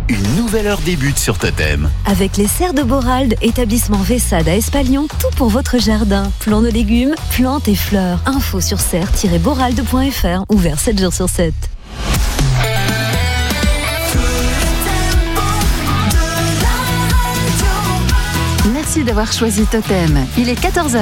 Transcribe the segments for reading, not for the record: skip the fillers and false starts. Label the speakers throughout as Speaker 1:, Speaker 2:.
Speaker 1: Une nouvelle heure débute sur Totem.
Speaker 2: Avec les serres de Borald, établissement Vessade à Espalion, tout pour votre jardin. Plants de légumes, plantes et fleurs. Info sur serre-borald.fr, ouvert 7 jours sur 7.
Speaker 3: Merci d'avoir choisi Totem. Il est 14h.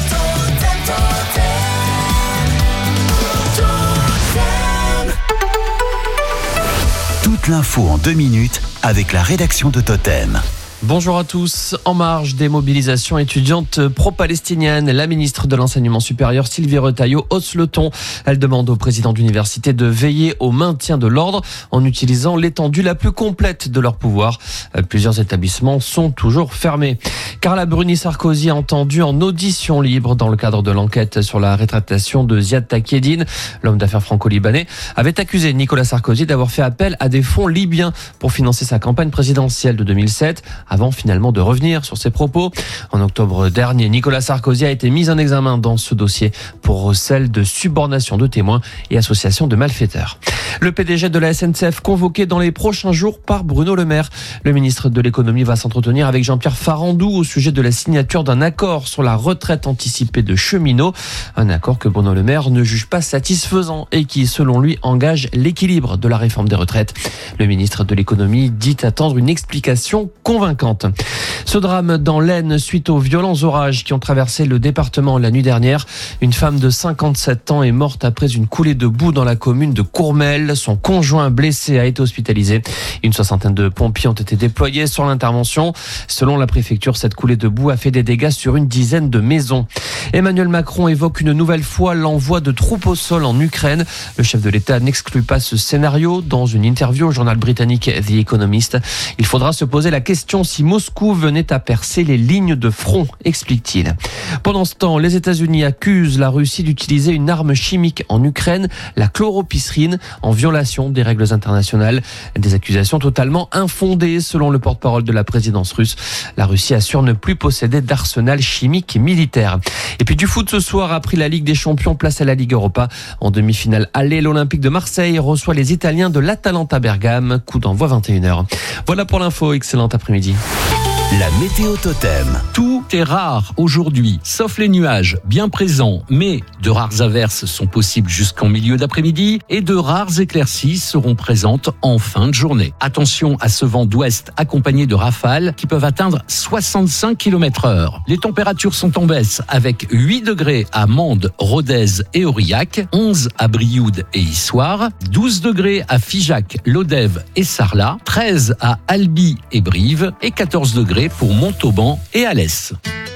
Speaker 1: Toute l'info en 2 minutes avec la rédaction de Totem.
Speaker 4: Bonjour à tous. En marge des mobilisations étudiantes pro-palestiniennes, la ministre de l'Enseignement supérieur Sylvie Retailleau hausse le ton. Elle demande au président d'université de veiller au maintien de l'ordre en utilisant l'étendue la plus complète de leur pouvoir. Plusieurs établissements sont toujours fermés. Carla Bruni-Sarkozy entendue en audition libre dans le cadre de l'enquête sur la rétractation de Ziad Takieddine. L'homme d'affaires franco-libanais avait accusé Nicolas Sarkozy d'avoir fait appel à des fonds libyens pour financer sa campagne présidentielle de 2007. Avant finalement de revenir sur ses propos. En octobre dernier, Nicolas Sarkozy a été mis en examen dans ce dossier pour recel de subornation de témoins et association de malfaiteurs. Le PDG de la SNCF convoqué dans les prochains jours par Bruno Le Maire. Le ministre de l'économie va s'entretenir avec Jean-Pierre Farandou au sujet de la signature d'un accord sur la retraite anticipée de cheminots. Un accord que Bruno Le Maire ne juge pas satisfaisant et qui, selon lui, engage l'équilibre de la réforme des retraites. Le ministre de l'économie dit attendre une explication convaincante. Ce drame dans l'Aisne suite aux violents orages qui ont traversé le département la nuit dernière. Une femme de 57 ans est morte après une coulée de boue dans la commune de Courmel. Son conjoint blessé a été hospitalisé. Une soixantaine de pompiers ont été déployés sur l'intervention. Selon la préfecture, cette coulée de boue a fait des dégâts sur une dizaine de maisons. Emmanuel Macron évoque une nouvelle fois l'envoi de troupes au sol en Ukraine. Le chef de l'État n'exclut pas ce scénario. Dans une interview au journal britannique The Economist, il faudra se poser la question si Moscou venait à percer les lignes de front, explique-t-il. Pendant ce temps, les États-Unis accusent la Russie d'utiliser une arme chimique en Ukraine, la chloropysrine, en violation des règles internationales. Des accusations totalement infondées, selon le porte-parole de la présidence russe. La Russie assure ne plus posséder d'arsenal chimique militaire. Et puis du foot ce soir, après la Ligue des Champions, place à la Ligue Europa. En demi-finale aller, l'Olympique de Marseille reçoit les Italiens de l'Atalanta Bergame. Coup d'envoi 21h. Voilà pour l'info, excellent après-midi.
Speaker 1: La météo Totem.
Speaker 5: Tout est rare aujourd'hui, sauf les nuages, bien présents, mais de rares averses sont possibles jusqu'en milieu d'après-midi et de rares éclaircies seront présentes en fin de journée. Attention à ce vent d'ouest accompagné de rafales qui peuvent atteindre 65 km/h. Les températures sont en baisse avec 8 degrés à Mende, Rodez et Aurillac, 11 à Brioude et Issoire, 12 degrés à Figeac, Lodève et Sarlat, 13 à Albi et Brive et 14 degrés pour Montauban et Alès.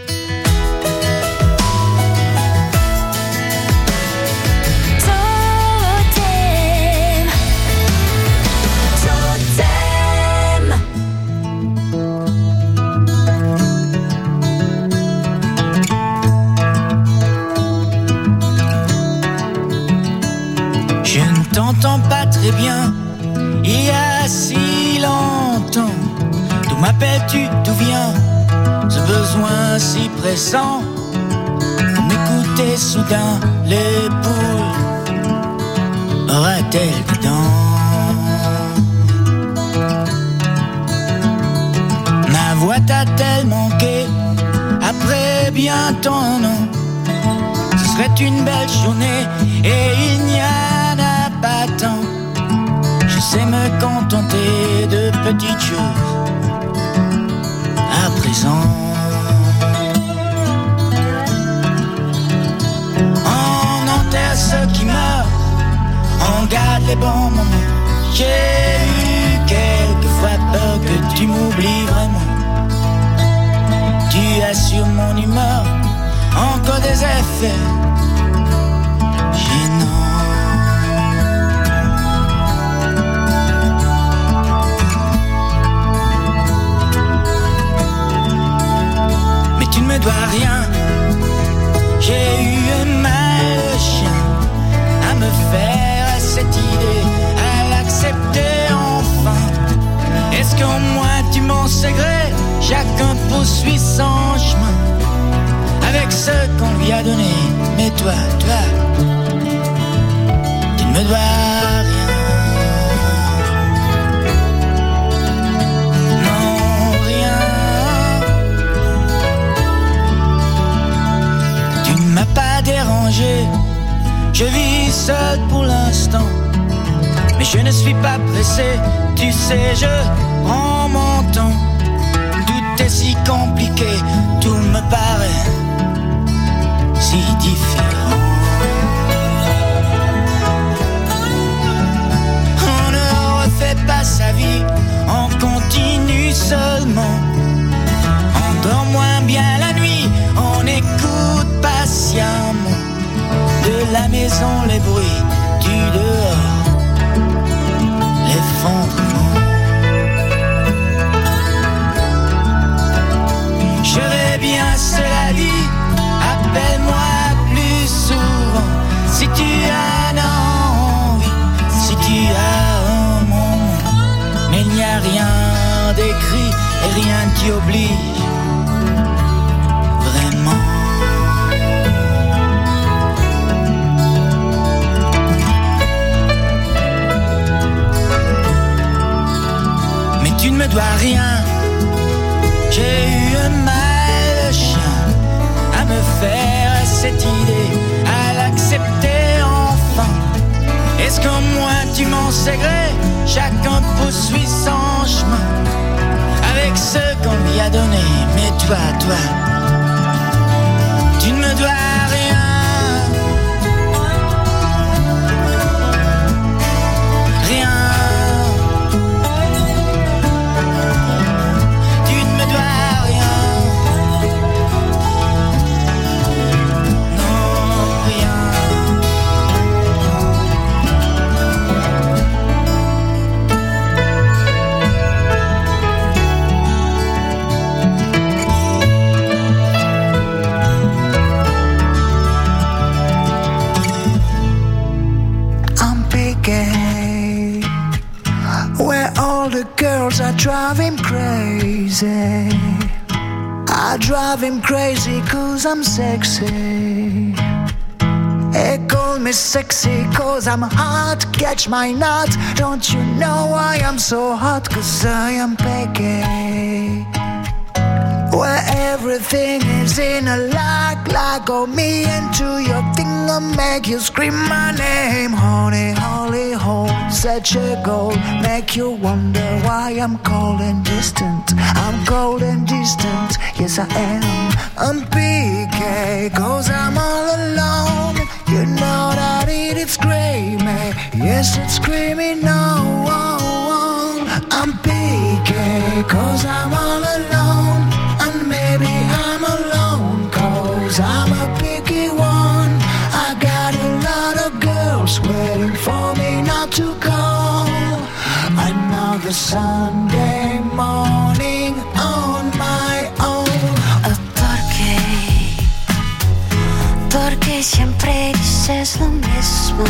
Speaker 6: Je ne t'entends pas très bien, il y a si longtemps. D'où m'appelles-tu, d'où vient ce besoin si pressant? M'écouter soudain, les poules aura-t-elle des dents? Ma voix t'a-t-elle manqué après bien tant non? Ce serait une belle journée et il n'y en a pas tant. Je sais me contenter de petites choses à présent. On enterre ceux qui meurent, on garde les bons moments. J'ai eu quelquefois peur que tu m'oublies vraiment. Tu as sur mon humeur encore des effets gênants. Tu ne me dois rien. J'ai eu mal le chien à me faire à cette idée, à l'accepter enfin. Est-ce qu'au moins tu m'en sais gré? Chacun poursuit son chemin avec ce qu'on lui a donné. Mais toi, tu ne me dois rien. Mais je ne suis pas pressé, tu sais, je prends mon temps. Tout est si compliqué, tout me paraît si différent. On ne refait pas sa vie, on continue seulement. On dort moins bien la nuit, on écoute patiemment. De la maison les bruits, du dehors l'effondrement. Je vais bien, cela dit, appelle-moi plus souvent. Si tu as envie, si tu as un moment. Mais il n'y a rien d'écrit et rien qui oblige vraiment. Mais tu ne me dois rien. J'ai eu un mal de chien à me faire cette idée, à l'accepter enfin. Est-ce qu'en moi tu m'en sais gré? Chacun poursuit son chemin avec ce qu'on lui a donné. Mais toi, tu ne me dois rien. Rien. Where all the girls are driving crazy. I drive him crazy 'cause I'm sexy. They call me sexy 'cause I'm hot. Catch my nut. Don't you know why I'm so hot? 'Cause I am Peggy. Where everything is in a like oh me into your thing I'll make you scream my name. Honey, holy hole, such a goal. Make you wonder why I'm cold and distant. I'm cold and distant, yes I am. I'm PK, 'cause I'm all alone. You know that it's screaming, yes it's screaming no. I'm PK, 'cause I'm all alone. And maybe I'm alone 'cause I'm a picky one. I got a lot of girls waiting for me not to call. Another Sunday morning on my own. Porque siempre dices lo mismo.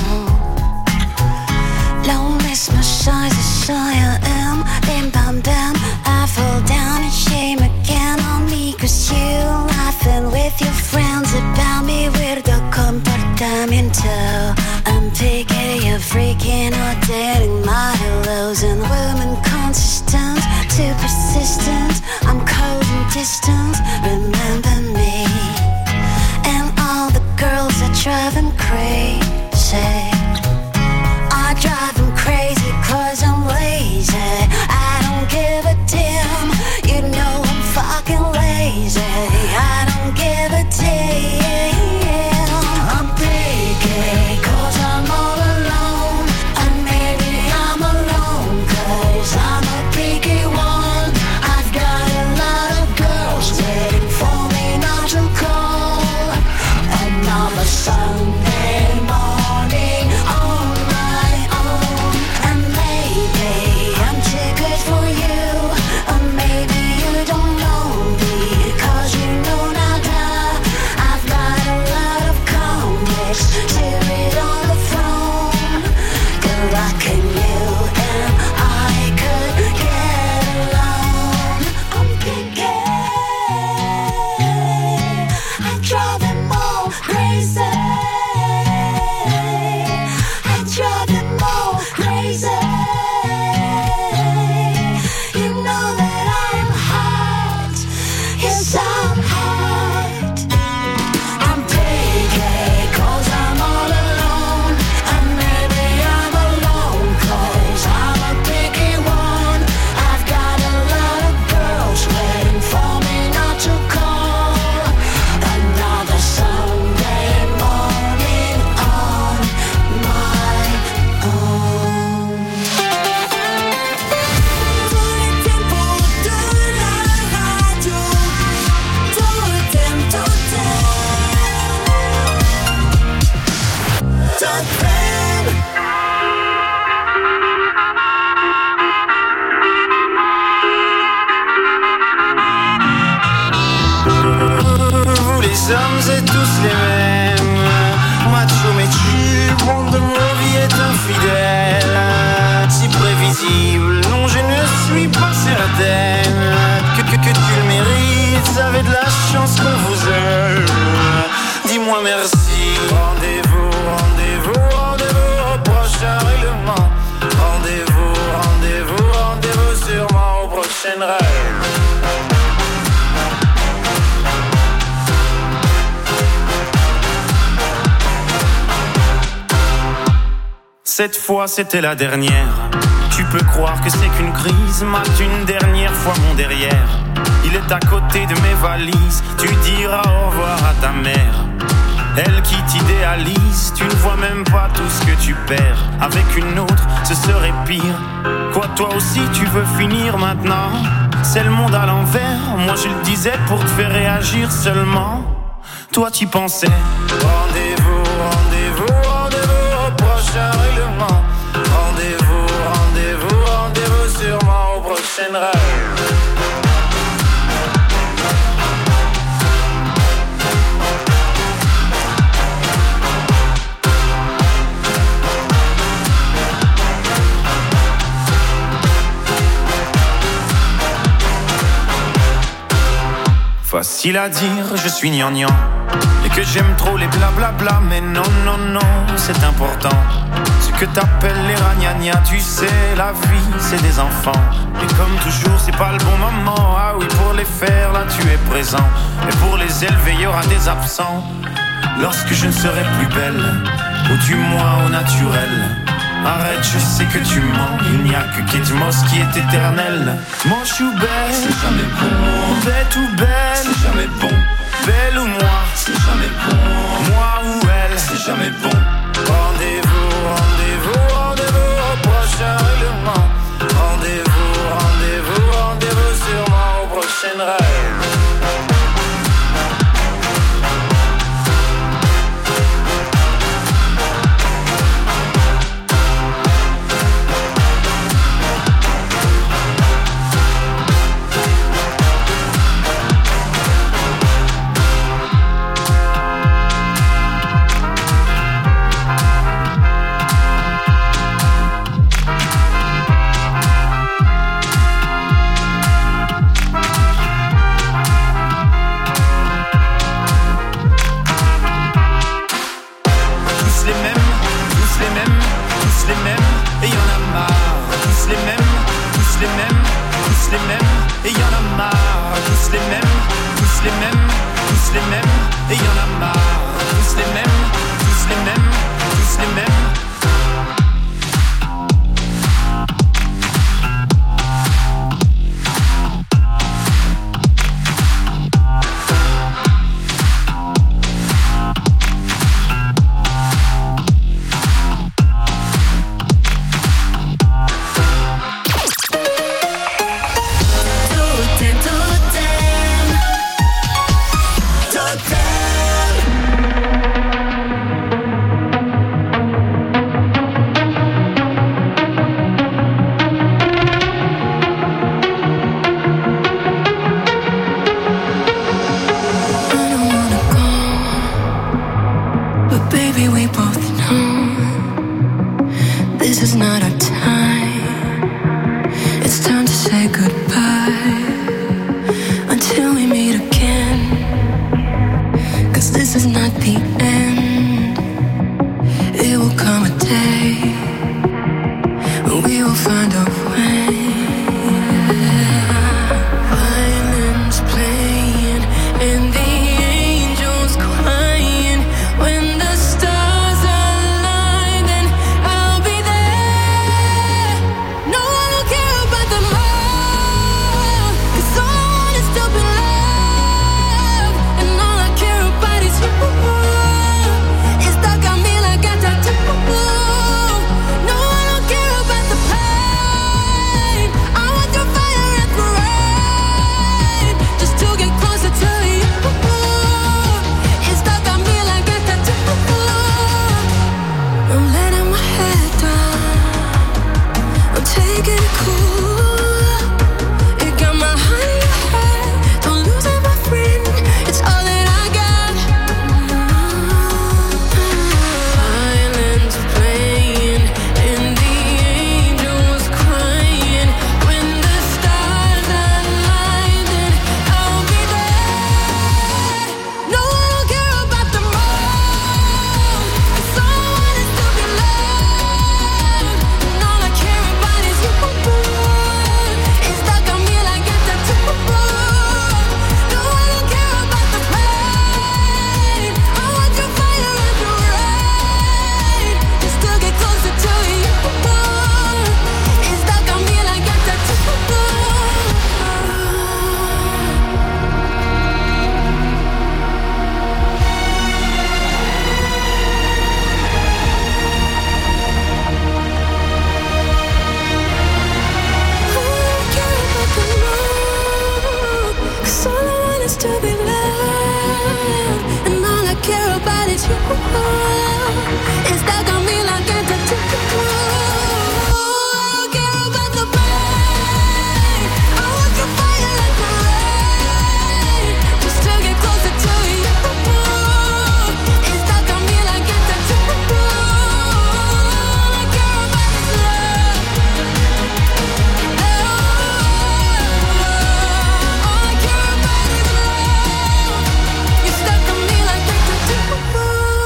Speaker 6: Lo mismo soy, I am. Bim bam bam, I fall down and shame again on me 'cause you laughing with your friends about me. Weirdo comportamiento. I'm picking, you're freaking or dating my hellos and women consistent, too persistent. I'm cold and distant, remember me. And all the girls that drive him crazy. I drive him crazy 'cause I'm lazy. I don't give a damn, you know I'm fucking lazy. I don't give a damn. I'm picky 'cause I'm all alone. And maybe I'm alone. tous les mêmes. Macho mais tu, bande de mauvais est infidèle. Si prévisible, non je ne suis pas certaine que tu le mérites. Avez de la chance qu'on vous aime. Dis-moi merci. Rendez-vous, rendez-vous, rendez-vous au prochain règlement. Rendez-vous, rendez-vous, rendez-vous sûrement au prochain rêve. Cette fois c'était la dernière. Tu peux croire que c'est qu'une crise. Mate une dernière fois mon derrière. Il est à côté de mes valises. Tu diras au revoir à ta mère. Elle qui t'idéalise. Tu ne vois même pas tout ce que tu perds. Avec une autre ce serait pire. Quoi toi aussi tu veux finir maintenant? C'est le monde à l'envers. Moi je le disais pour te faire réagir seulement. Toi t'y pensais. Rendez-vous, rendez-vous, rendez-vous au prochain règlement. Rendez-vous, rendez-vous, rendez-vous sûrement au prochain rêve. Facile à dire, je suis gnangnan et que j'aime trop les blablabla. Mais non, non, non, c'est important. Ce que t'appelles les ragnagnas, tu sais, la vie, c'est des enfants. Et comme toujours, c'est pas le bon moment. Ah oui, pour les faire, là, tu es présent. Et pour les élever, il y aura des absents. Lorsque je ne serai plus belle, ou du moins au naturel. Arrête, je sais que tu mens. Il n'y a que Kate Moss qui est éternelle. Moche ou belle, c'est jamais bon. Bête ou belle, c'est jamais bon. Belle ou moi, c'est jamais bon. Moi ou elle, c'est jamais bon. Rendez-vous, rendez-vous, rendez-vous au prochain règlement. Rendez-vous, rendez-vous, rendez-vous sûrement au prochain rêve.
Speaker 7: just to be loved, and all I care about is you. It's stuck on me like a tattoo. I don't care about the pain. I want the fire like the rain, just to get closer to you. It's stuck on me like a tattoo. All I care about is love. All I care about is love. You're stuck on me like a tattoo.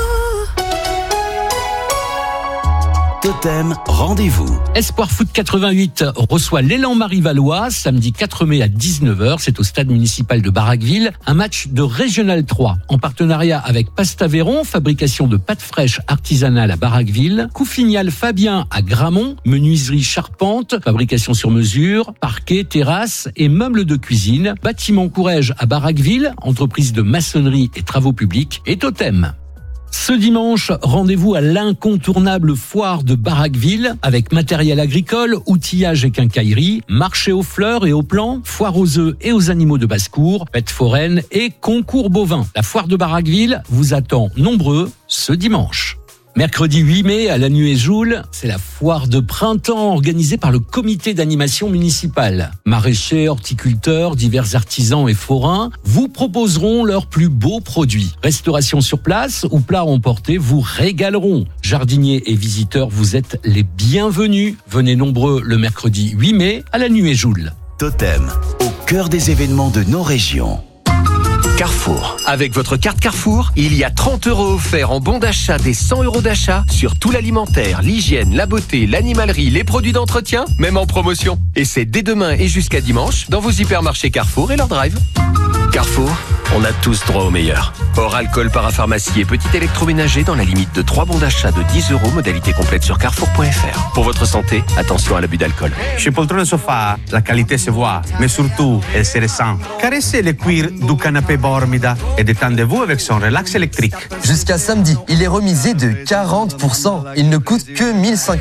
Speaker 1: Totem, rendez-vous.
Speaker 5: Espoir Foot 88 reçoit l'Élan Marie-Valois samedi 4 mai à 19h. C'est au stade municipal de Barraqueville. Un match de Régional 3 en partenariat avec Pastaveron, fabrication de pâtes fraîches artisanales à Barraqueville. Coufignal Fabien à Gramont, menuiserie charpente, fabrication sur mesure, parquet, terrasse et meubles de cuisine. Bâtiment Courrèges à Barraqueville, entreprise de maçonnerie et travaux publics. Et Totem. Ce dimanche, rendez-vous à l'incontournable foire de Barraqueville avec matériel agricole, outillage et quincaillerie, marché aux fleurs et aux plants, foire aux œufs et aux animaux de basse-cour, fêtes foraines et concours bovins. La foire de Barraqueville vous attend nombreux ce dimanche. Mercredi 8 mai, à la Nuée-Joule, c'est la foire de printemps organisée par le comité d'animation municipale. Maraîchers, horticulteurs, divers artisans et forains vous proposeront leurs plus beaux produits. Restauration sur place ou plats emportés vous régaleront. Jardiniers et visiteurs, vous êtes les bienvenus. Venez nombreux le mercredi 8 mai à la Nuée-Joule.
Speaker 1: Totem, au cœur des événements de nos régions. Carrefour.
Speaker 8: Avec votre carte Carrefour, il y a 30 € offerts en bon d'achat des 100 € d'achat sur tout l'alimentaire, l'hygiène, la beauté, l'animalerie, les produits d'entretien, même en promotion. Et c'est dès demain et jusqu'à dimanche dans vos hypermarchés Carrefour et leur drive. Carrefour, on a tous droit au meilleur. Hors alcool, parapharmacie et petit électroménager dans la limite de 3 bons d'achat de 10 €, modalité complète sur carrefour.fr. Pour votre santé, attention à l'abus d'alcool.
Speaker 9: Chez Poltrone Sofa, la qualité se voit, mais surtout, elle se ressent. Caressez le cuir du canapé Bormida et détendez-vous avec son relax électrique.
Speaker 10: Jusqu'à samedi, il est remisé de 40%. Il ne coûte que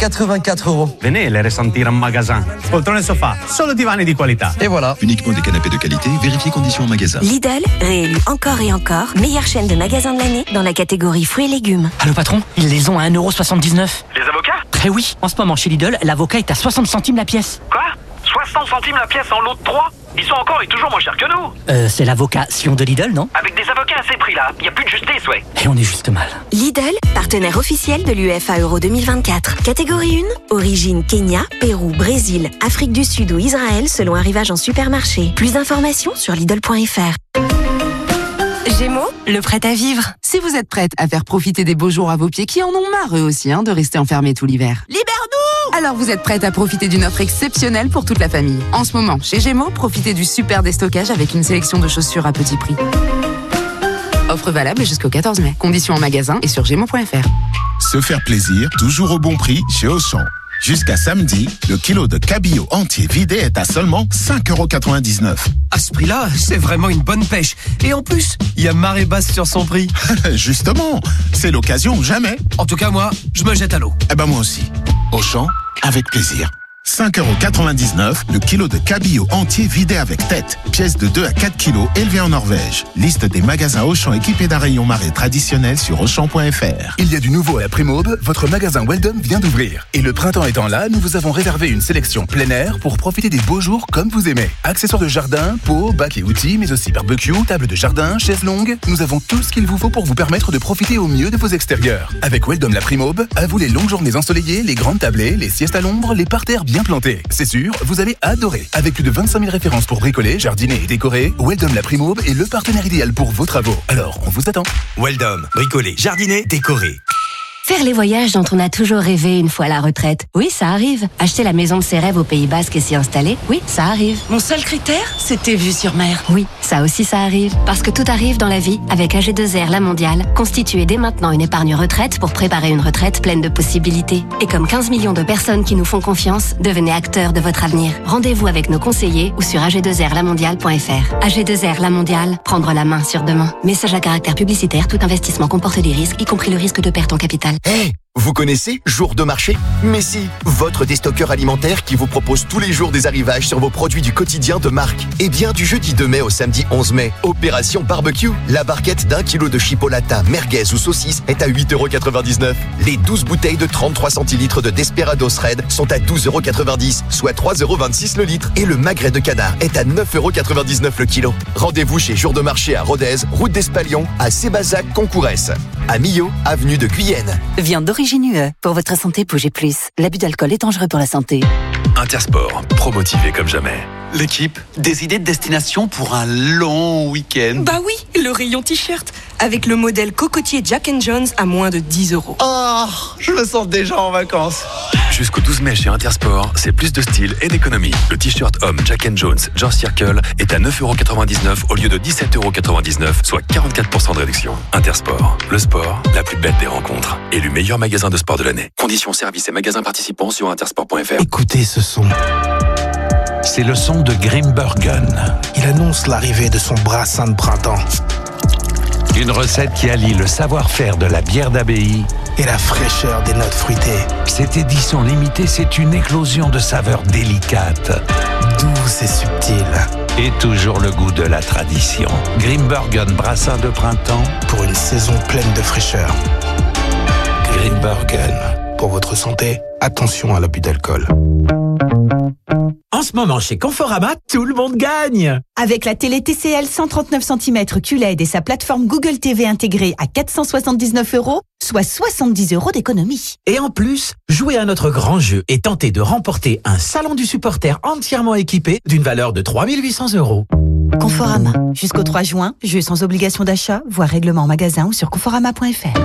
Speaker 10: 1184 €.
Speaker 9: Venez le ressentir en magasin. Poltrone Sofa, solo divani di qualità.
Speaker 10: Et voilà.
Speaker 11: Uniquement des canapés de qualité, vérifiez conditions en magasin.
Speaker 12: Lidl, réélu encore et encore, meilleure chaîne de magasins de l'année dans la catégorie fruits et légumes.
Speaker 13: Allô patron, ils les ont à 1,79 €.
Speaker 14: Les avocats ?
Speaker 13: Eh oui, en ce moment chez Lidl, l'avocat est à 60 centimes la pièce.
Speaker 14: Quoi ? 60 centimes la pièce en lot de 3 ? Ils sont encore et toujours moins chers que nous.
Speaker 13: C'est l'avocat Sion de Lidl, non ?
Speaker 14: Avec des avocats à ces prix-là, il n'y a plus de justice, ouais.
Speaker 13: Et on est juste mal.
Speaker 12: Lidl, partenaire officiel de l'UEFA Euro 2024. Catégorie 1, origine Kenya, Pérou, Brésil, Afrique du Sud ou Israël selon arrivage en supermarché. Plus d'informations sur Lidl.fr.
Speaker 3: Gémeaux, le prêt à vivre. Si vous êtes prête à faire profiter des beaux jours à vos pieds qui en ont marre eux aussi de rester enfermés tout l'hiver.
Speaker 12: Libère-nous !
Speaker 3: Alors vous êtes prête à profiter d'une offre exceptionnelle pour toute la famille. En ce moment, chez Gémeaux, profitez du super déstockage avec une sélection de chaussures à petit prix. Offre valable jusqu'au 14 mai. Conditions en magasin et sur gémeaux.fr.
Speaker 15: Se faire plaisir, toujours au bon prix chez Auchan. Jusqu'à samedi, le kilo de cabillaud entier vidé est à seulement 5,99 €.
Speaker 16: À ce prix-là, c'est vraiment une bonne pêche. Et en plus, il y a marée basse sur son prix.
Speaker 15: Justement, c'est l'occasion ou jamais.
Speaker 16: En tout cas, moi, je me jette à l'eau.
Speaker 15: Eh ben moi aussi. Auchan, avec plaisir. 5,99 € le kilo de cabillaud entier vidé avec tête. Pièce de 2 à 4 kilos élevée en Norvège. Liste des magasins Auchan équipés d'un rayon marée traditionnel sur Auchan.fr.
Speaker 17: Il y a du nouveau à la Prime-Aube, votre magasin Weldom vient d'ouvrir. Et le printemps étant là, nous vous avons réservé une sélection plein air pour profiter des beaux jours comme vous aimez. Accessoires de jardin, pots, bacs et outils, mais aussi barbecue, table de jardin, chaises longues. Nous avons tout ce qu'il vous faut pour vous permettre de profiter au mieux de vos extérieurs. Avec Weldom la Prime-Aube, à vous les longues journées ensoleillées, les grandes tablées, les siestes à l'ombre, les parterres bien plantés. C'est sûr, vous allez adorer. Avec plus de 25 000 références pour bricoler, jardiner et décorer, Weldom la Prime-Aube est le partenaire idéal pour vos travaux. Alors, on vous attend.
Speaker 18: Weldom, bricoler, jardiner, décorer.
Speaker 12: Faire les voyages dont on a toujours rêvé une fois à la retraite. Oui, ça arrive. Acheter la maison de ses rêves au Pays Basque et s'y installer. Oui, ça arrive.
Speaker 19: Mon seul critère, c'était vue sur mer.
Speaker 12: Oui, ça aussi ça arrive. Parce que tout arrive dans la vie avec AG2R La Mondiale. Constituez dès maintenant une épargne retraite pour préparer une retraite pleine de possibilités. Et comme 15 millions de personnes qui nous font confiance, devenez acteurs de votre avenir. Rendez-vous avec nos conseillers ou sur ag2rlamondiale.fr. AG2R La Mondiale, prendre la main sur demain. Message à caractère publicitaire, tout investissement comporte des risques, y compris le risque de perte en capital.
Speaker 17: Hey,
Speaker 20: Vous connaissez Jour de marché? Mais si, votre déstockeur alimentaire qui vous propose tous les jours des arrivages sur vos produits du quotidien de marque. Et bien, du jeudi 2 mai au samedi 11 mai, Opération Barbecue. La barquette d'1 kilo de chipolata, merguez ou saucisse est à 8,99 €. Les 12 bouteilles de 33 centilitres de Desperados Red sont à 12,90 €, soit 3,26 € le litre. Et le magret de canard est à 9,99 € le kilo. Rendez-vous chez Jour de marché à Rodez, route d'Espalion, à Sébazac, Concourès. À Millau, avenue de Guyenne.
Speaker 19: Viande d'origine UE. Pour votre santé, bougez plus. L'abus d'alcool est dangereux pour la santé.
Speaker 21: Intersport, pro-motivé comme jamais.
Speaker 22: L'équipe, des idées de destination pour un long week-end.
Speaker 23: Bah oui, le rayon t-shirt. Avec le modèle cocotier Jack & Jones à moins de 10 €.
Speaker 22: Oh, je me sens déjà en vacances.
Speaker 21: Jusqu'au 12 mai chez Intersport, c'est plus de style et d'économie. Le t-shirt homme Jack & Jones Jean Circle est à 9,99 € au lieu de 17,99 €, soit 44% de réduction. Intersport, le sport, la plus belle des rencontres. Élu meilleur magasin de sport de l'année. Conditions, services et magasins participants sur intersport.fr.
Speaker 24: Écoutez ce son. C'est le son de Grimbergen. Il annonce l'arrivée de son brassin de printemps. Une recette qui allie le savoir-faire de la bière d'abbaye et la fraîcheur des notes fruitées. Cette édition limitée, c'est une éclosion de saveurs délicates, douces et subtiles. Et toujours le goût de la tradition. Grimbergen brassin de printemps pour une saison pleine de fraîcheur. Grimbergen. Pour votre santé, attention à l'abus d'alcool.
Speaker 25: En ce moment, chez Conforama, tout le monde gagne.
Speaker 26: Avec la télé TCL 139 cm QLED et sa plateforme Google TV intégrée à 479 €, soit 70 € d'économie.
Speaker 25: Et en plus, jouez à notre grand jeu et tentez de remporter un salon du supporter entièrement équipé d'une valeur de 3 800 €.
Speaker 26: Conforama. Jusqu'au 3 juin, jeu sans obligation d'achat, voire règlement en magasin ou sur conforama.fr.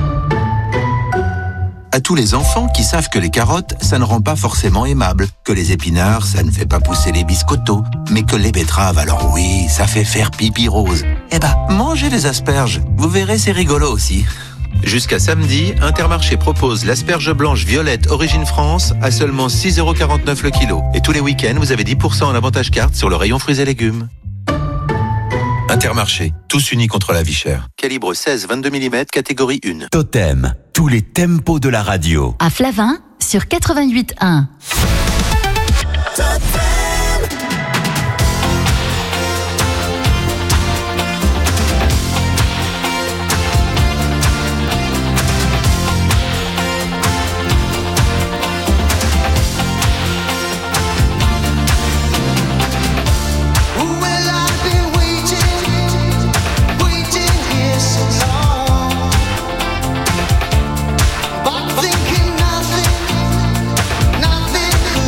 Speaker 27: À tous les enfants qui savent que les carottes, ça ne rend pas forcément aimable, que les épinards, ça ne fait pas pousser les biscottos, mais que les betteraves, alors oui, ça fait faire pipi rose. Eh ben, mangez les asperges, vous verrez, c'est rigolo aussi.
Speaker 28: Jusqu'à samedi, Intermarché propose l'asperge blanche violette Origine France à seulement 6,49 € le kilo. Et tous les week-ends, vous avez 10% en avantage carte sur le rayon fruits et légumes. Intermarché, tous unis contre la vie chère. Calibre 16-22 mm, catégorie 1.
Speaker 1: Totem, tous les tempos de la radio.
Speaker 2: À Flavin, sur 88.1.
Speaker 7: But thinking nothing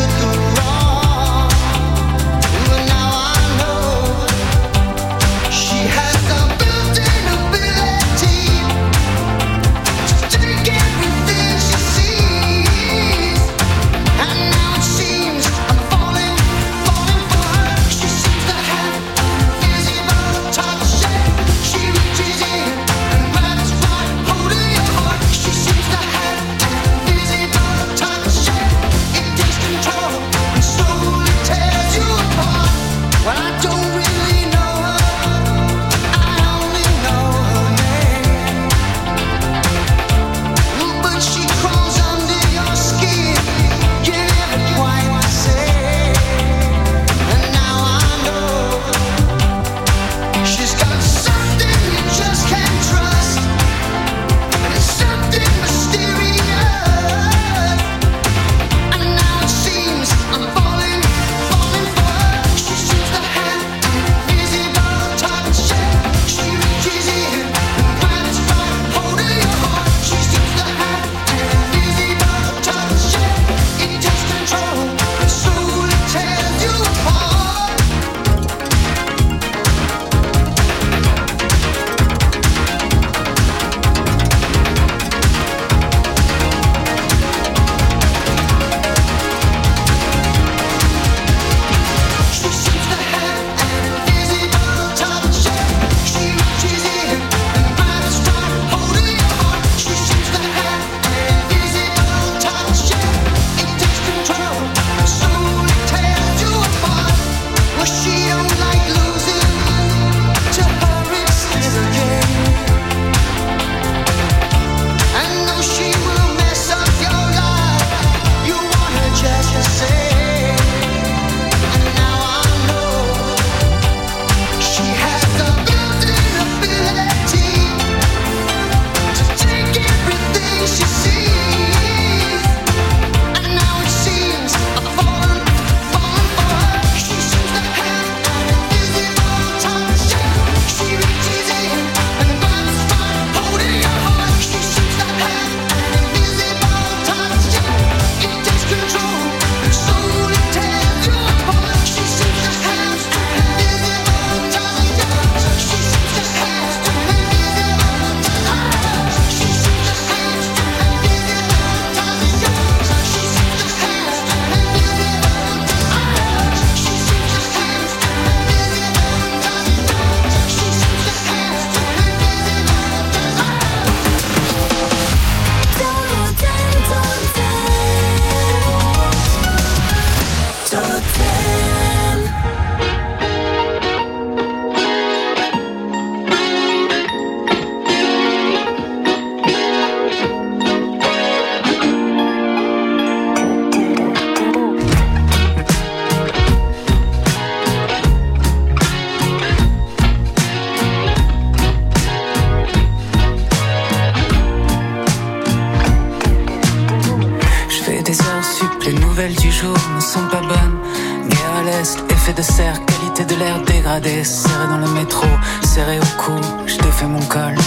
Speaker 4: jours ne sont pas bonnes. Guerre à l'est, effet de serre, qualité de l'air dégradée. Serré dans le métro, serré au cou, je défais mon col.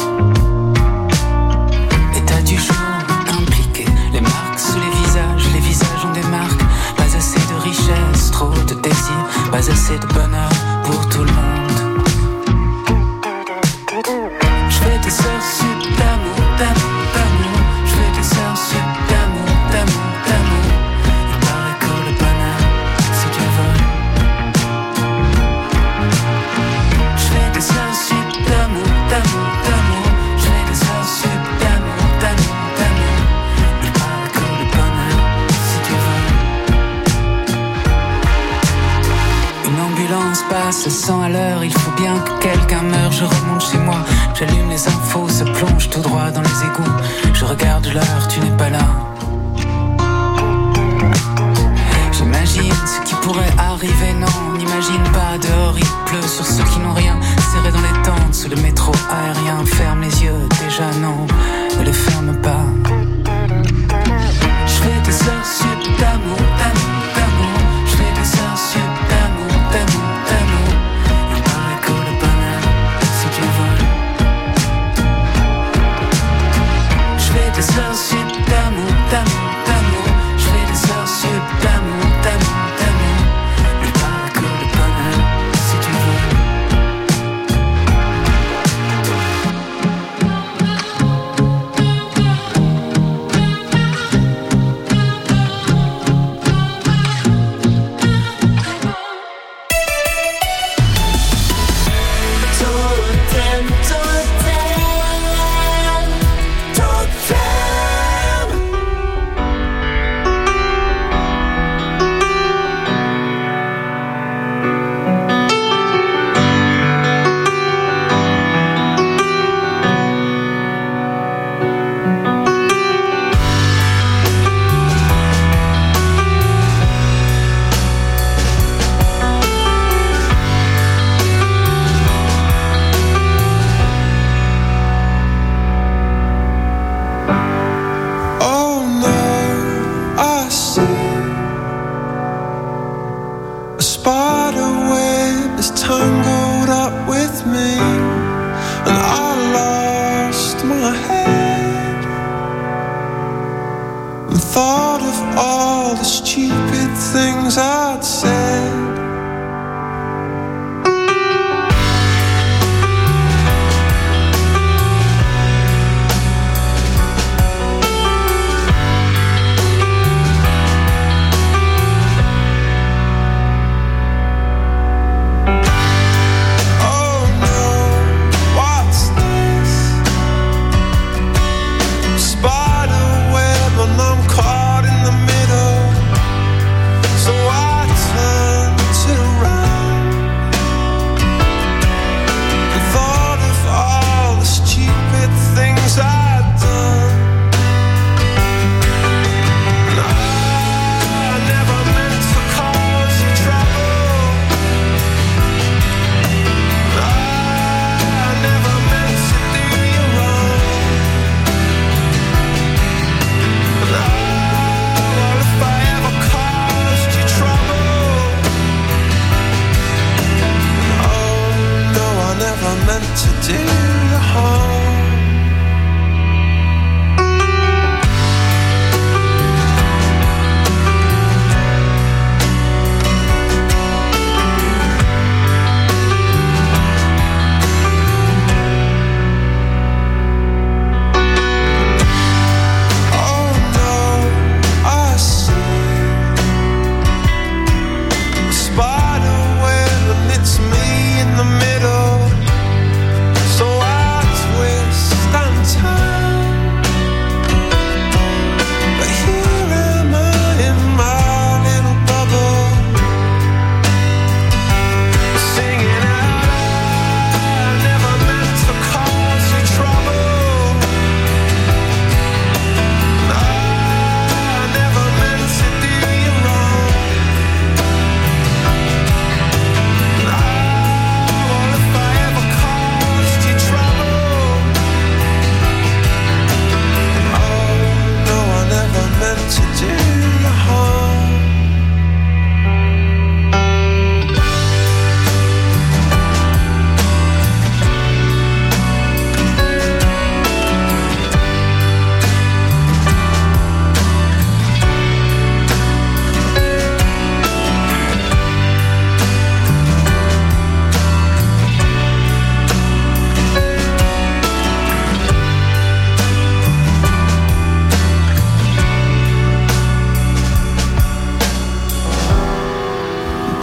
Speaker 4: État du jour, impliqué. Les marques sous les visages ont des marques. Pas assez de richesse, trop de désir. Pas assez de bonheur pour tout le monde. Je fais des heures sup d'amour, d'amour, d'amour. Je fais des heures sup d'amour, d'amour, d'amour. Il paraît que le bonheur, c'est du vol. Je fais des heures sup d'amour, d'amour, d'amour. Je fais des heures sup d'amour, d'amour, d'amour. Il paraît que le bonheur, c'est du vol. Une ambulance passe 100 à l'heure. Il faut bien que quelqu'un meure. Je remonte chez moi, j'allume les infos, se plonge tout droit dans les égouts. Je regarde l'heure, tu n'es pas là. J'imagine ce qui pourrait arriver, non, on n'imagine pas. Dehors il pleut sur ceux qui n'ont rien. Serré dans les tentes, sous le métro aérien. Ferme les yeux, déjà non, ne les ferme pas. Je fais des heures sup d'amour, d'amour, d'amour. Je fais des heures sup d'amour, d'amour, d'amour. Il paraît que le bonheur, c'est du vol. Je fais des heures sup d'amour, d'amour, d'amour. Je fais des heures sup d'amour, d'amour, d'amour. Il paraît que le bonheur, c'est du vol.
Speaker 5: So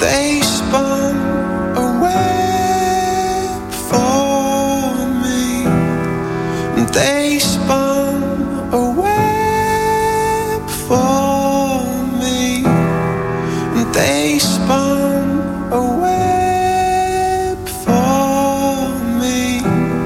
Speaker 5: They spun a web for me. They spun a web for me. They spun a web for me.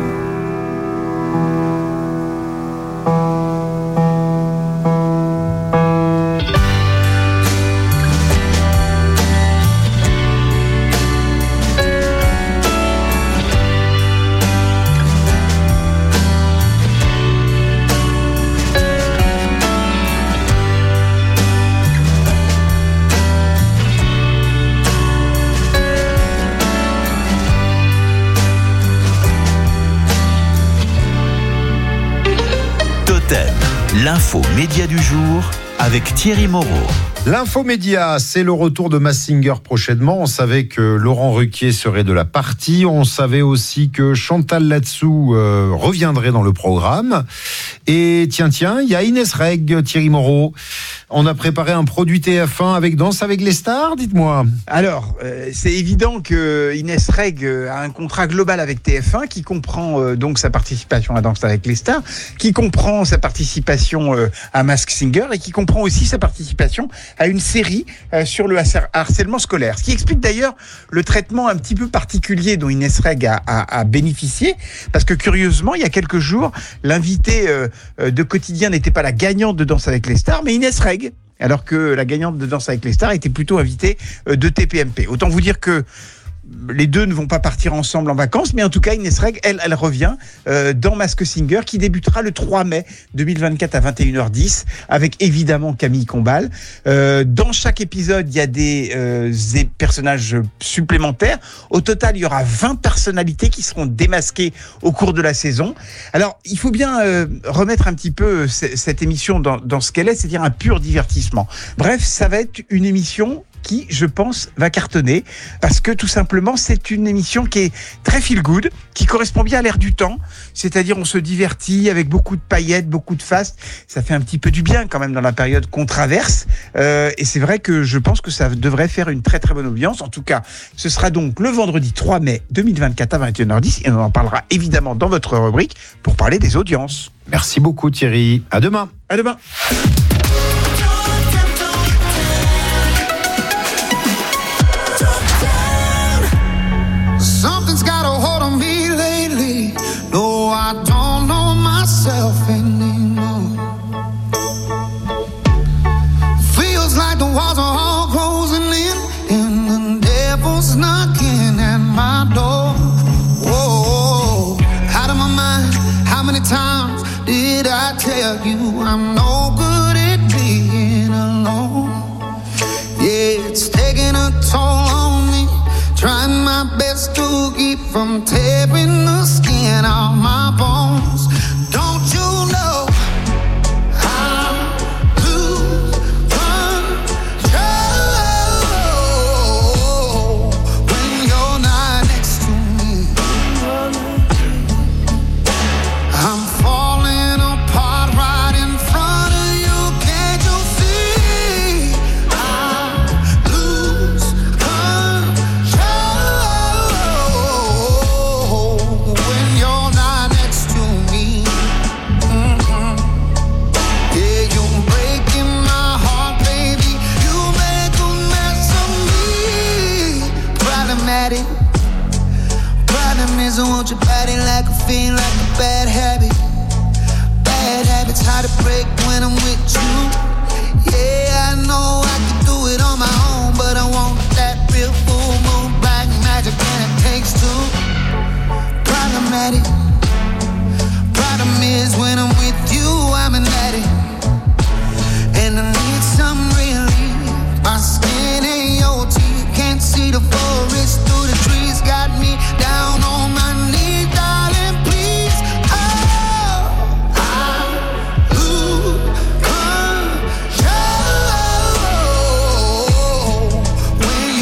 Speaker 1: Totem, l'info média du jour avec Thierry Moreau.
Speaker 6: L'info média, c'est le retour de Masked Singer prochainement. On savait que Laurent Ruquier serait de la partie. On savait aussi que Chantal Latsou reviendrait dans le programme. Et tiens, il y a Inès Reg, Thierry Moreau. On a préparé un produit TF1 avec Danse avec les stars, dites-moi.
Speaker 8: Alors, c'est évident que Inès Reg a un contrat global avec TF1 qui comprend donc sa participation à Danse avec les stars, qui comprend sa participation à Masked Singer et qui comprend aussi sa participation à une série sur le harcèlement scolaire. Ce qui explique d'ailleurs le traitement un petit peu particulier dont Inès Reg a bénéficié, parce que curieusement, il y a quelques jours, l'invité de Quotidien n'était pas la gagnante de Danse avec les stars, mais Inès Reg, alors que la gagnante de Danse avec les stars était plutôt invitée de TPMP. Autant vous dire que les deux ne vont pas partir ensemble en vacances, mais en tout cas, Inès Reg, elle revient dans Masked Singer, qui débutera le 3 mai 2024 à 21h10, avec évidemment Camille Combal. Dans chaque épisode, il y a des personnages supplémentaires. Au total, il y aura 20 personnalités qui seront démasquées au cours de la saison. Alors, il faut bien remettre un petit peu cette émission dans ce qu'elle est, c'est-à-dire un pur divertissement. Bref, ça va être une émission qui, je pense, va cartonner, parce que tout simplement, c'est une émission qui est très feel good, qui correspond bien à l'air du temps, c'est-à-dire on se divertit avec beaucoup de paillettes, beaucoup de faste, ça fait un petit peu du bien quand même dans la période qu'on traverse, et c'est vrai que je pense que ça devrait faire une très très bonne audience. En tout cas, ce sera donc le vendredi 3 mai 2024 à 21h10, et on en parlera évidemment dans votre rubrique pour parler des audiences.
Speaker 6: Merci beaucoup Thierry, à demain.
Speaker 8: À demain.
Speaker 5: Something's got a hold on me lately. No, I don't know myself anymore. Feels like the walls are all closing in, and the devil's knocking at my door. Whoa, out of my mind. How many times did I tell you I'm no good at being alone? Yeah, it's taking a toll on me. Trying my best to keep from tearing the skin off my bones. Don't you know I lose control when you're not next to me? I'm falling apart right in front of you. Can't you see? I lose control when you're not next to me. Yeah, you're breaking my heart, baby. You make a mess of me. Problematic. Problem is I want your body like a fiend, like a bad habit. Bad habits hard to break when I'm with you. Yeah, I know I can do it on my own, but I want that real full moon black magic, and it takes two. Problematic. Problem is when I'm with you, I'm an addict, and I need some relief. My skin ain't your teeth, can't see the forest through the trees. Got me down on my knees, darling, please. Oh, I lose control when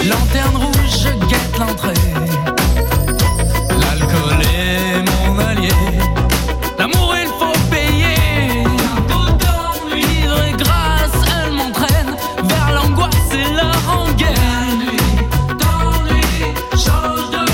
Speaker 4: Lanterne rouge, je guette l'entrée. L'alcool est mon allié. L'amour, il faut payer. Ivre et grâce, elle m'entraîne vers l'angoisse et la rengaine. D'ennui, change de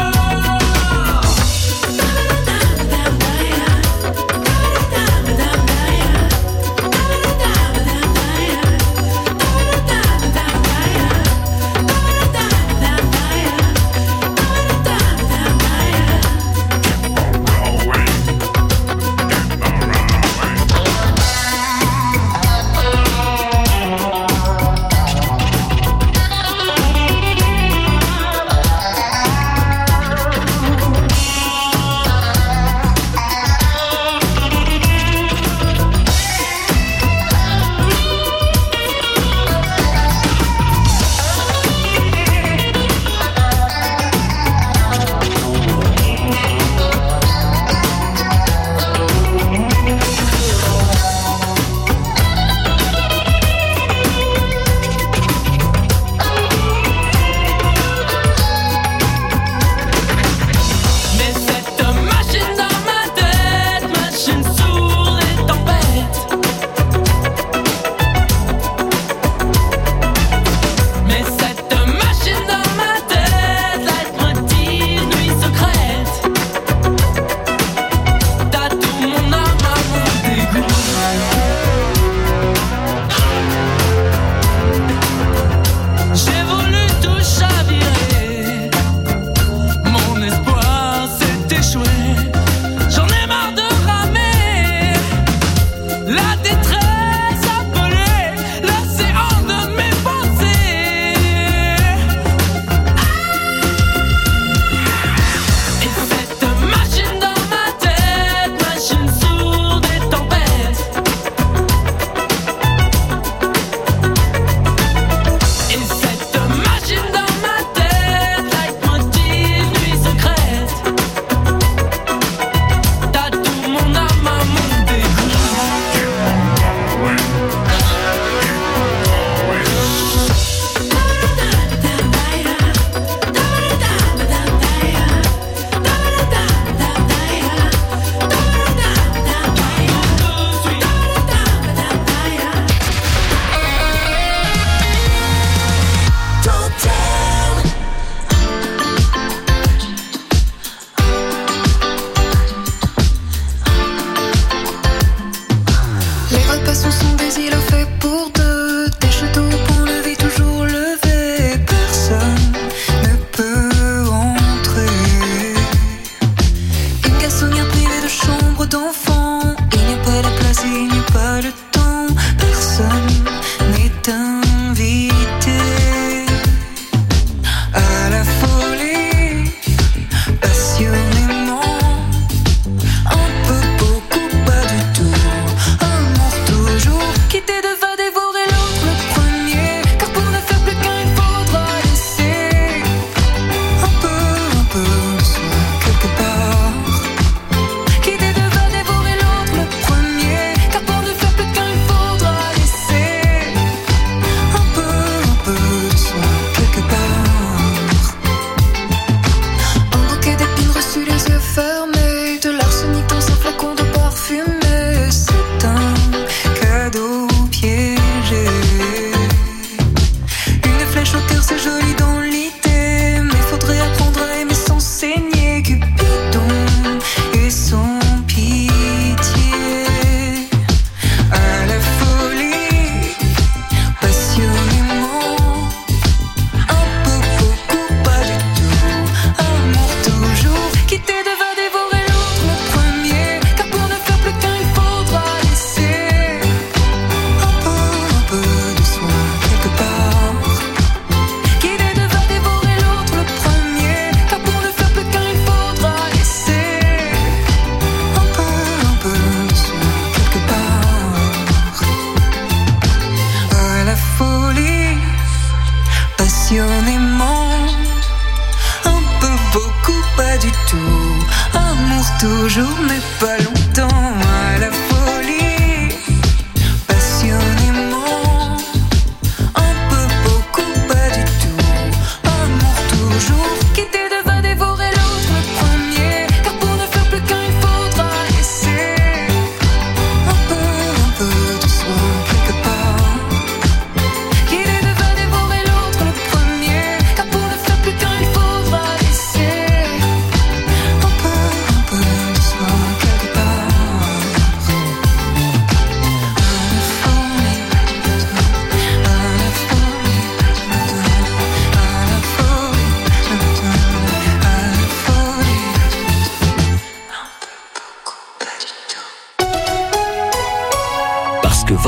Speaker 3: toujours mais pas longtemps, à la folie, passionnément, un peu, beaucoup, pas du tout,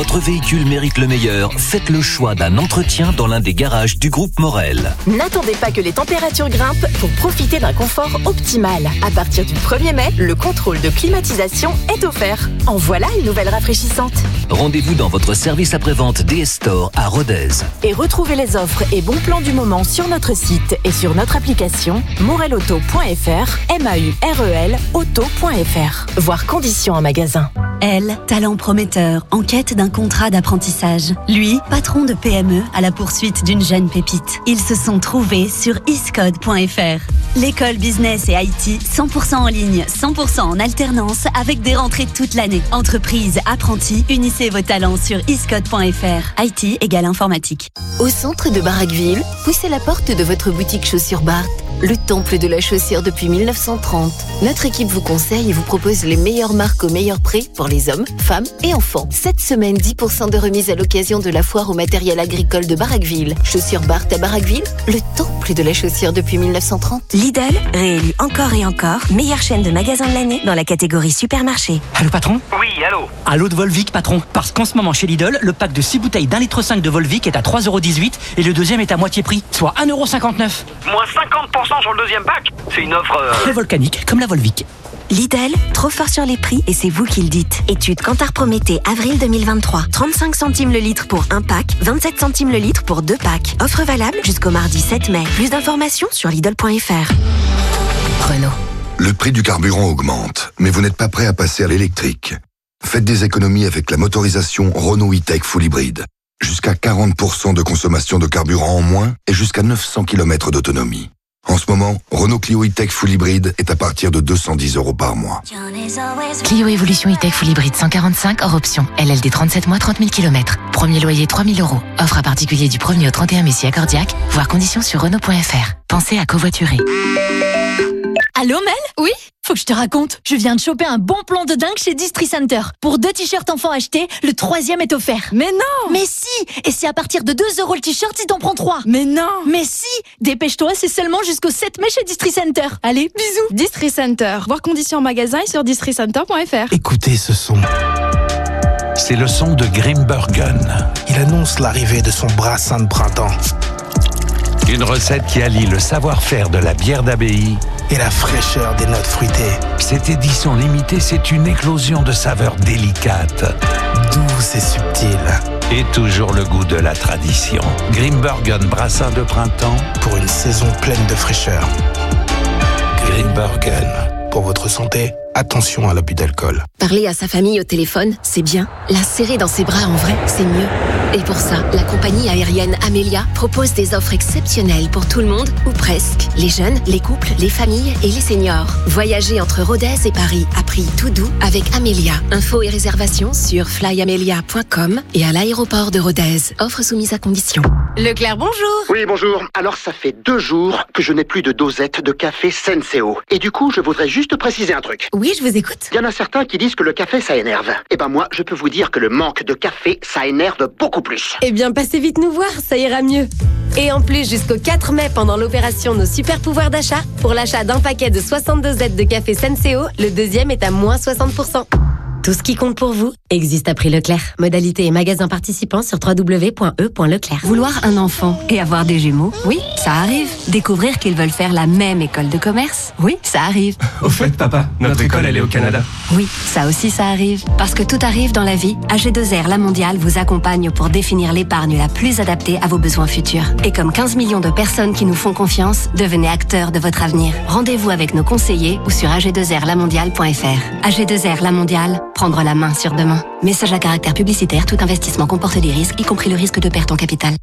Speaker 9: votre véhicule mérite le meilleur, faites le choix d'un entretien dans l'un des garages du groupe Morel.
Speaker 10: N'attendez pas que les températures grimpent pour profiter d'un confort optimal. À partir du 1er mai, le contrôle de climatisation est offert. En voilà une nouvelle rafraîchissante.
Speaker 9: Rendez-vous dans votre service après-vente DS Store à Rodez.
Speaker 10: Et retrouvez les offres et bons plans du moment sur notre site et sur notre application morelauto.fr, MAUREL auto.fr. Voir conditions en magasin.
Speaker 2: Elle, talent prometteur, en quête d'un contrat d'apprentissage. Lui, patron de PME à la poursuite d'une jeune pépite. Ils se sont trouvés sur iscode.fr. L'école business et IT, 100% en ligne, 100% en alternance, avec des rentrées toute l'année. Entreprise, apprentis, unissez vos talents sur iscode.fr. IT égale informatique.
Speaker 11: Au centre de Barraqueville, poussez la porte de votre boutique Chaussures Bart, le temple de la chaussure depuis 1930. Notre équipe vous conseille et vous propose les meilleures marques au meilleur prix pour les hommes, femmes et enfants. Cette semaine, 10% de remise à l'occasion de la foire au matériel agricole de Barraqueville. Chaussures Bart à Barraqueville, le temple de la chaussure depuis 1930.
Speaker 23: Lidl, réélu encore et encore, meilleure chaîne de magasins de l'année dans la catégorie supermarché.
Speaker 13: Allô patron?
Speaker 14: Oui, allô.
Speaker 13: Allô de Volvic patron. Parce qu'en ce moment chez Lidl, le pack de 6 bouteilles d'1,5 litre de Volvic est à 3,18€ et le deuxième est à moitié prix, soit 1,59€.
Speaker 14: Moins 50% sur le deuxième pack? C'est une offre...
Speaker 13: Très volcanique, comme la Volvic.
Speaker 23: Lidl, trop fort sur les prix et c'est vous qui le dites. Étude Kantar Prométhée, avril 2023. 35 centimes le litre pour un pack, 27 centimes le litre pour 2 packs. Offre valable jusqu'au mardi 7 mai. Plus d'informations sur Lidl.fr. Renault.
Speaker 15: Le prix du carburant augmente, mais vous n'êtes pas prêt à passer à l'électrique. Faites des économies avec la motorisation Renault E-Tech Full Hybrid. Jusqu'à 40% de consommation de carburant en moins et jusqu'à 900 km d'autonomie. En ce moment, Renault Clio E-Tech Full Hybrid est à partir de 210€ par mois.
Speaker 16: Clio Evolution E-Tech Full Hybrid 145 hors option. LLD 37 mois 30 000 km. Premier loyer 3 000 €. Offre à particulier du 1er au 31 mai si accordiaque. Voir conditions sur Renault.fr. Pensez à covoiturer.
Speaker 18: Allô Mel? Oui? Faut que je te raconte, je viens de choper un bon plan de dingue chez Distri Center. Pour 2 t-shirts enfants achetés, le 3e est offert. Mais non! Mais si! Et c'est à partir de 2 € le t-shirt si t'en prends 3. Mais non! Mais si! Dépêche-toi, c'est seulement jusqu'au 7 mai chez Distri Center. Allez, bisous!
Speaker 29: Distri Center. Voir conditions en magasin et sur districenter.fr.
Speaker 24: Écoutez ce son. C'est le son de Grimbergen. Il annonce l'arrivée de son brassin de printemps. Une recette qui allie le savoir-faire de la bière d'abbaye et la fraîcheur des notes fruitées. Cette édition limitée, c'est une éclosion de saveurs délicates, douces et subtiles. Et toujours le goût de la tradition. Grimbergen brassin de printemps pour une saison pleine de fraîcheur. Grimbergen. Pour votre santé, attention à l'abus d'alcool.
Speaker 11: Parler à sa famille au téléphone, c'est bien. La serrer dans ses bras en vrai, c'est mieux. Et pour ça, la compagnie aérienne Amelia propose des offres exceptionnelles pour tout le monde, ou presque. Les jeunes, les couples, les familles et les seniors. Voyagez entre Rodez et Paris à prix tout doux avec Amelia. Infos et réservations sur flyamelia.com et à l'aéroport de Rodez. Offre soumise à condition.
Speaker 30: Leclerc, bonjour.
Speaker 31: Oui, bonjour. Alors, ça fait 2 jours que je n'ai plus de dosette de café Senseo. Et du coup, je voudrais juste préciser un truc.
Speaker 30: Oui, je vous écoute.
Speaker 31: Il y en a certains qui disent que le café, ça énerve. Eh ben moi, je peux vous dire que le manque de café, ça énerve beaucoup plus.
Speaker 30: Eh bien, passez vite nous voir, ça ira mieux. Et en plus, jusqu'au 4 mai, pendant l'opération Nos Super Pouvoirs d'achat, pour l'achat d'un paquet de 62 Z de café Senseo, le deuxième est à moins 60%. Tout ce qui compte pour vous existe à prix Leclerc. Modalité et magasins participants sur www.e.leclerc.
Speaker 12: Vouloir un enfant et avoir des jumeaux, oui, ça arrive. Découvrir qu'ils veulent faire la même école de commerce, oui, ça arrive.
Speaker 32: Au fait, papa, notre école, elle est au Canada.
Speaker 12: Oui, ça aussi, ça arrive. Parce que tout arrive dans la vie, AG2R La Mondiale vous accompagne pour définir l'épargne la plus adaptée à vos besoins futurs. Et comme 15 millions de personnes qui nous font confiance, devenez acteurs de votre avenir. Rendez-vous avec nos conseillers ou sur ag2rlamondiale.fr. AG2R La Mondiale, prendre la main sur demain. Message à caractère publicitaire, tout investissement comporte des risques, y compris le risque de perte en capital.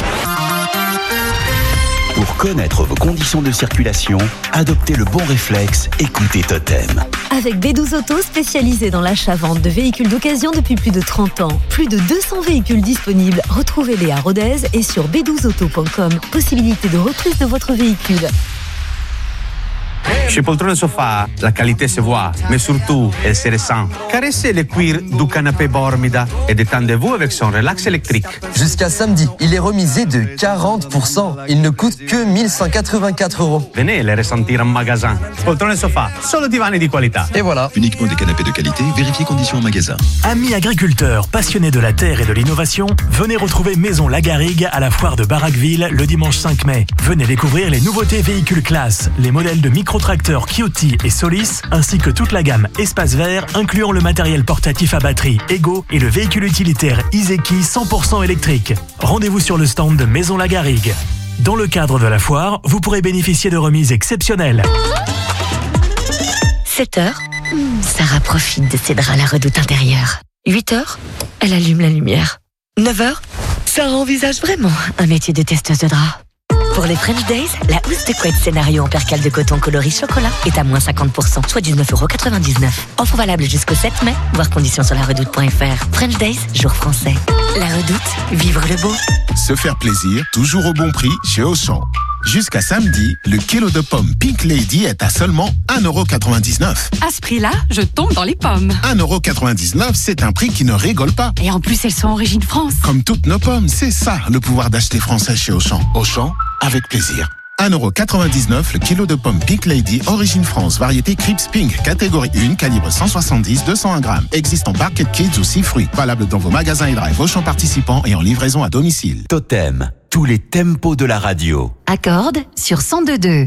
Speaker 1: Pour connaître vos conditions de circulation, adoptez le bon réflexe, écoutez Totem.
Speaker 2: Avec B12 Auto, spécialisé dans l'achat-vente de véhicules d'occasion depuis plus de 30 ans. Plus de 200 véhicules disponibles. Retrouvez-les à Rodez et sur b12auto.com. Possibilité de reprise de votre véhicule.
Speaker 6: Chez Poltrone Sofa, la qualité se voit, mais surtout, elle se ressent. Caressez le cuir du canapé Bormida et détendez-vous avec son relax électrique.
Speaker 7: Jusqu'à samedi, il est remisé de 40%. Il ne coûte que 1184 €.
Speaker 6: Venez les ressentir en magasin. Poltrone Sofa, solo divani di qualità.
Speaker 7: Et voilà.
Speaker 8: Uniquement des canapés de qualité, vérifiez conditions en magasin.
Speaker 17: Amis agriculteurs, passionnés de la terre et de l'innovation, venez retrouver Maison Lagarigue à la foire de Barraqueville le dimanche 5 mai. Venez découvrir les nouveautés véhicules classe, les modèles de micro-tracteurs Kioti et Solis, ainsi que toute la gamme Espace Vert, incluant le matériel portatif à batterie Ego et le véhicule utilitaire Iseki 100% électrique. Rendez-vous sur le stand de Maison Lagarigue. Dans le cadre de la foire, vous pourrez bénéficier de remises exceptionnelles.
Speaker 16: 7h, Sarah profite de ses draps à la redoute intérieure. 8h, elle allume la lumière. 9h, Sarah envisage vraiment un métier de testeuse de draps. Pour les French Days, la housse de couette scénario en percale de coton coloris chocolat est à moins 50%, soit 19,99 €. Offre valable jusqu'au 7 mai, voir conditions sur laredoute.fr. French Days, jour français. La Redoute, vivre le beau.
Speaker 19: Se faire plaisir, toujours au bon prix chez Auchan. Jusqu'à samedi, le kilo de pommes Pink Lady est à seulement 1,99 €.
Speaker 20: À ce prix-là, je tombe dans les pommes.
Speaker 19: 1,99 €, c'est un prix qui ne rigole pas.
Speaker 20: Et en plus, elles sont origine France.
Speaker 19: Comme toutes nos pommes, c'est ça le pouvoir d'acheter français chez Auchan. Auchan, avec plaisir. 1,99 € le kilo de pommes Pink Lady, origine France, variété Crips Pink, catégorie 1, calibre 170-201 grammes. Existe en Barquette Kids ou 6 fruits. Valable dans vos magasins et drive Auchan participants et en livraison à domicile.
Speaker 1: Totem, tous les tempos de la radio.
Speaker 12: Accorde sur 102.2.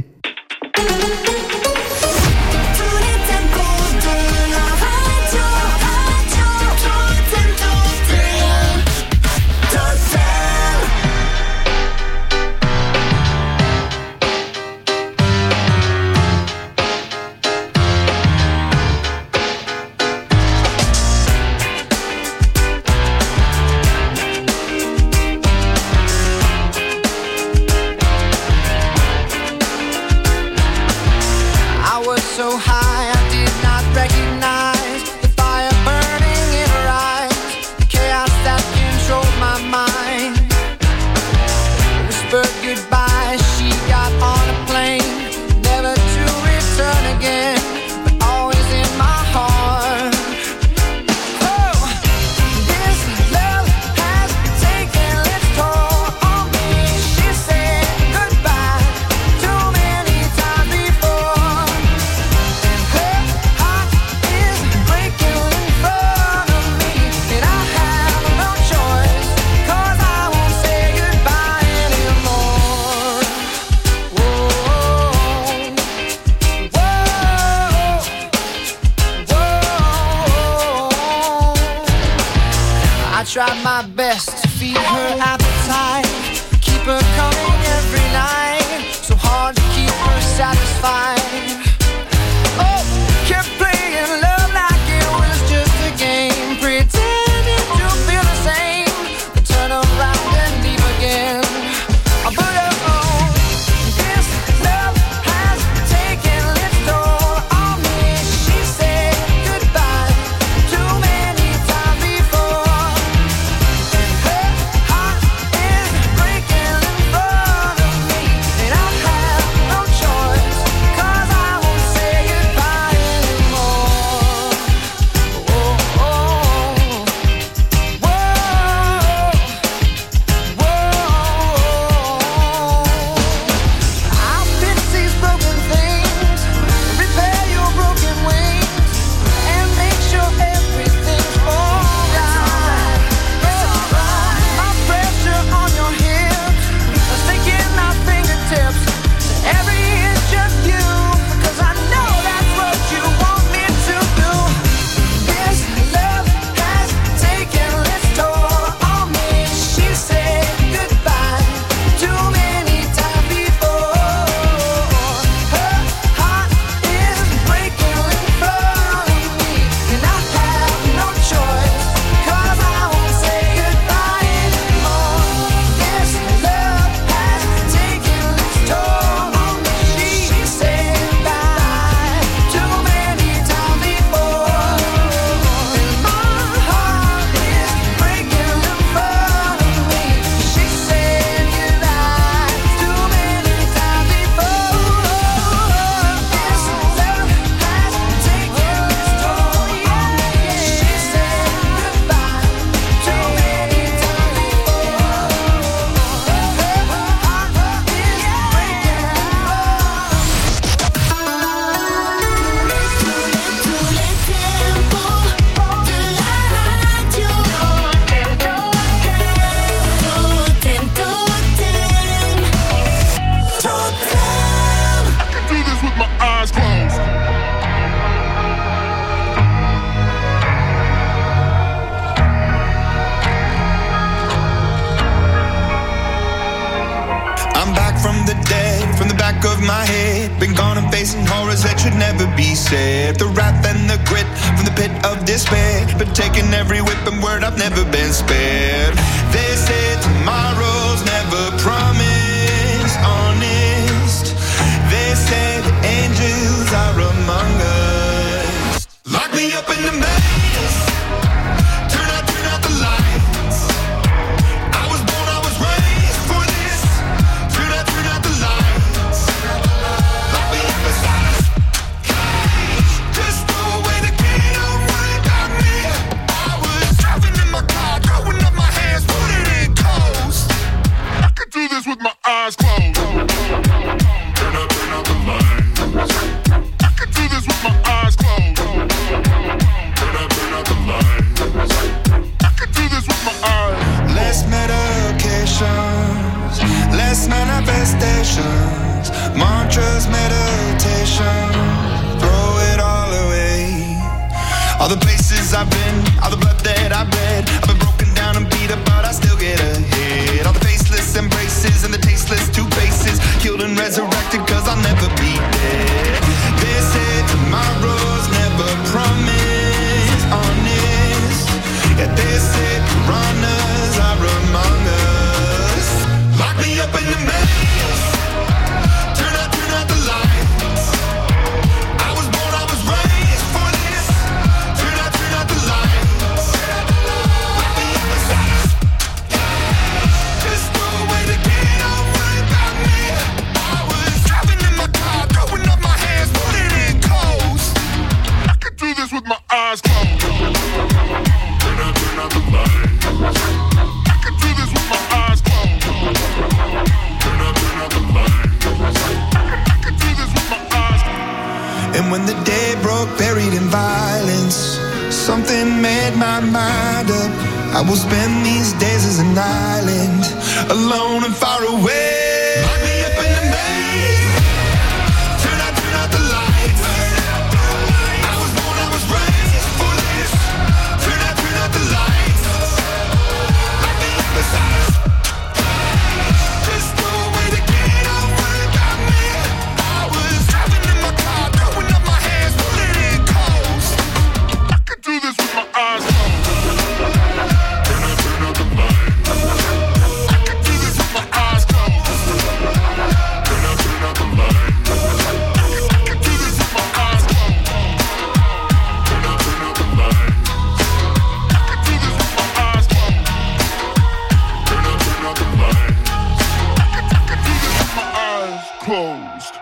Speaker 3: of my head. Been gone and facing horrors that should never be said. The wrath and the grit from the pit of despair. Been taking every whip and word, I've never been spared. They say tomorrow's never promised, honest. They say the angels are among us. Lock me up in the maze. Turn out the lights. I was born, I was raised for this. Turn out the lights. Lock me up inside a cage. Just throw away the key, don't worry about me. I was driving in my car, throwing up my hands, put it in coast. I could do this with my eyes closed. Turn out the lights. I could do this with my eyes closed. Turn out the lights. I could do this with my eyes. Less medications, less manifestations, mantras, meditation, throw it all away. All the places I've been, all the blood that I've bled, I've been broken down and beat up, but I still get ahead. All the faceless embraces and the tasteless two faces, killed and resurrected cause I'll never be dead. They say tomorrow's never promised, honest. Yeah, they say piranhas are among us. Lock me up in the maze. Turn out the lights. I was born, I was raised for this. Turn out the lights. Lock me up inside a cage. Just throw away the key, don't worry about me. I was driving in my car, throwing up my hands, put it in coast. I could do this with my eyes closed. Turn out the lights. I could do this with my eyes closed. Turn out the lights. I could do this with my eyes closed. And when the day broke, buried in violence, something made my mind up. I will spend these days as an island, alone and far away. Lock me up in the maze. Turn out the lights. I was born, I was raised for this. Turn out the lights. Lock me up inside a cage. Just throw away the key, don't worry about me. I was driving in my car, throwing up my hands, put it in coast. I could do this with my eyes closed. Turn out the lights. I could do this with my eyes closed. Turn out the lights. I could do this with my eyes closed. Turn out the lights. I could do this with my eyes closed. Turn out the lights. I could do this with my eyes closed.